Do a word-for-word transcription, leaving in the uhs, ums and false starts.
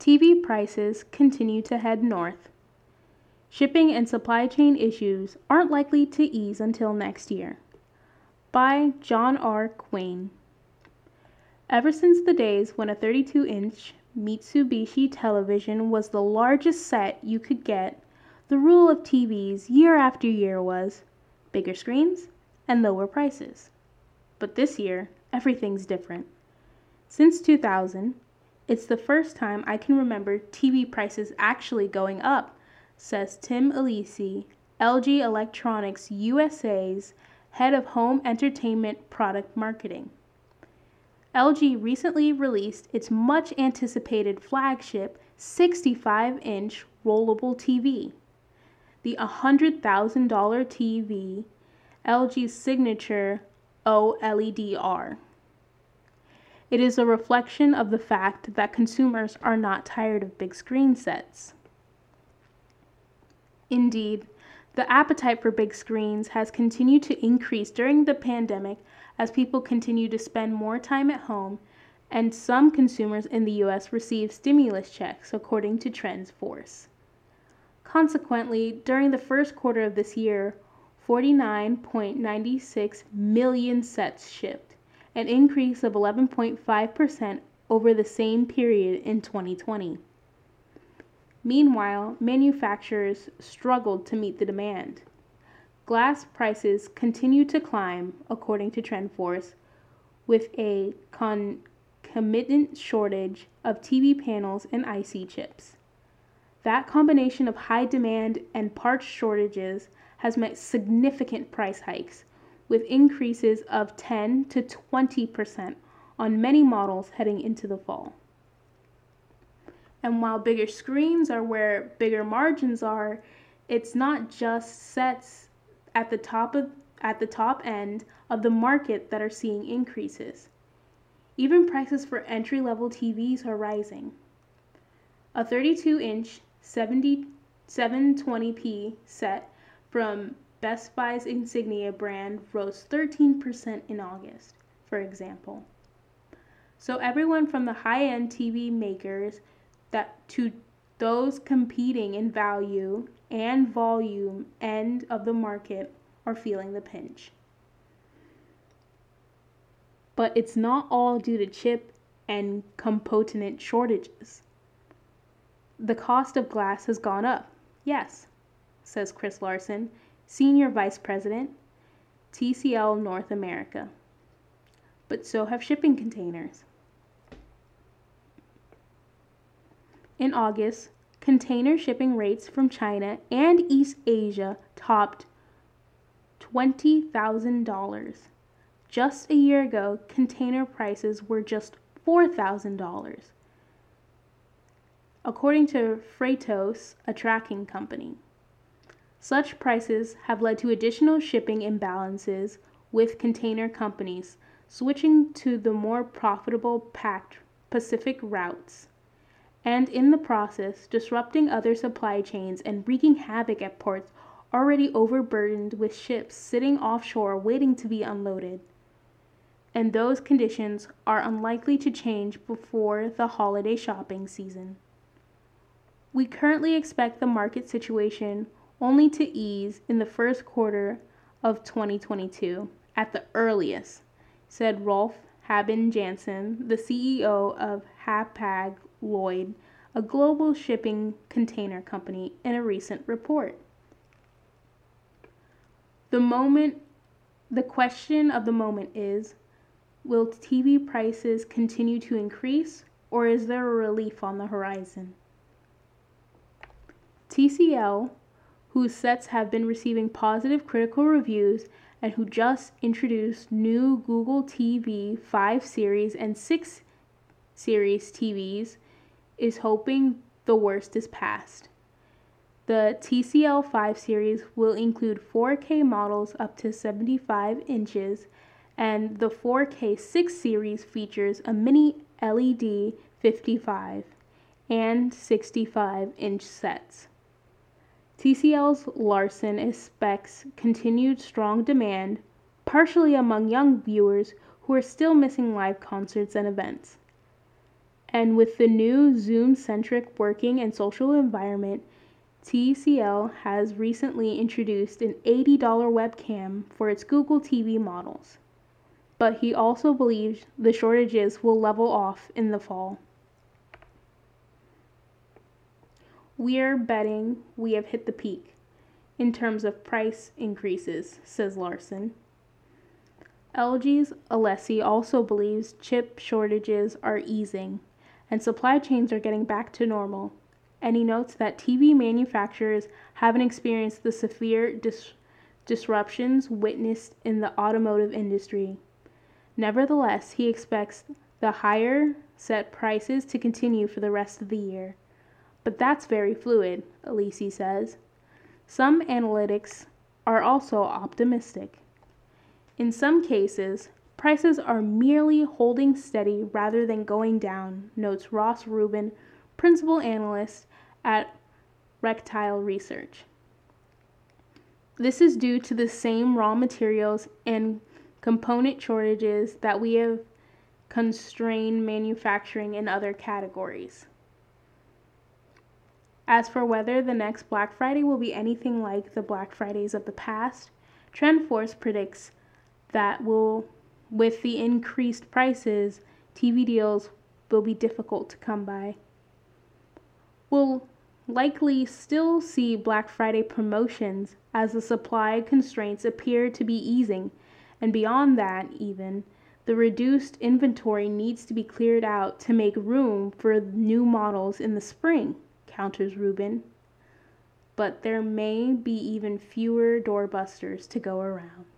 T V prices continue to head north. Shipping and supply chain issues aren't likely to ease until next year. By John R. Quain. Ever since the days when a thirty-two inch Mitsubishi television was the largest set you could get, the rule of T Vs year after year was bigger screens and lower prices. But this year, everything's different. Since two thousand, it's the first time I can remember T V prices actually going up, says Tim Alesi, L G Electronics U S A's head of home entertainment product marketing. L G recently released its much anticipated flagship sixty-five inch rollable T V. The one hundred thousand dollars T V, L G's signature O L E D R. It is a reflection of the fact that consumers are not tired of big screen sets. Indeed, the appetite for big screens has continued to increase during the pandemic as people continue to spend more time at home, and some consumers in the U S receive stimulus checks, according to TrendForce. Consequently, during the first quarter of this year, forty-nine point nine six million sets shipped, an increase of eleven point five percent over the same period in twenty twenty. Meanwhile, manufacturers struggled to meet the demand. Glass prices continue to climb, according to TrendForce, with a concomitant shortage of T V panels and I C chips. That combination of high demand and parts shortages has meant significant price hikes, with increases of ten to twenty percent on many models heading into the fall. And while bigger screens are where bigger margins are, it's not just sets at the top of at the top end of the market that are seeing increases. Even prices for entry-level T Vs are rising. A thirty-two inch seven twenty p set from Best Buy's Insignia brand rose thirteen percent in August, for example. So everyone from the high-end T V makers that to those competing in value and volume end of the market are feeling the pinch. But it's not all due to chip and component shortages. The cost of glass has gone up, yes, says Chris Larson, Senior Vice President, T C L North America. But so have shipping containers. In August, container shipping rates from China and East Asia topped twenty thousand dollars. Just a year ago, container prices were just four thousand dollars, according to Freightos, a tracking company. Such prices have led to additional shipping imbalances, with container companies switching to the more profitable packed Pacific routes, and in the process disrupting other supply chains and wreaking havoc at ports already overburdened with ships sitting offshore waiting to be unloaded. And those conditions are unlikely to change before the holiday shopping season. We currently expect the market situation only to ease in the first quarter of twenty twenty-two at the earliest, said Rolf Haben Jansen, the C E O of Hapag-Lloyd, a global shipping container company, in a recent report. The moment, the question of the moment is, will T V prices continue to increase, or is there a relief on the horizon? T C L, whose sets have been receiving positive critical reviews and who just introduced new Google T V five series and six series T Vs, is hoping the worst is past. The T C L five series will include four K models up to seventy-five inches, and the four K six series features a mini L E D fifty-five and sixty-five inch sets. T C L's Larson expects continued strong demand, partially among young viewers who are still missing live concerts and events. And with the new Zoom-centric working and social environment, T C L has recently introduced an eighty dollars webcam for its Google T V models. But he also believes the shortages will level off in the fall. We're betting we have hit the peak in terms of price increases, says Larson. L G's Alessi also believes chip shortages are easing and supply chains are getting back to normal, and he notes that T V manufacturers haven't experienced the severe dis- disruptions witnessed in the automotive industry. Nevertheless, he expects the higher set prices to continue for the rest of the year. But that's very fluid, Alessi says. Some analytics are also optimistic. In some cases, prices are merely holding steady rather than going down, notes Ross Rubin, principal analyst at Rectile Research. This is due to the same raw materials and component shortages that we have constrained manufacturing in other categories. As for whether the next Black Friday will be anything like the Black Fridays of the past, TrendForce predicts that will, with the increased prices, T V deals will be difficult to come by. We'll likely still see Black Friday promotions as the supply constraints appear to be easing, and beyond that even, the reduced inventory needs to be cleared out to make room for new models in the spring, counters Rubin. But there may be even fewer doorbusters to go around.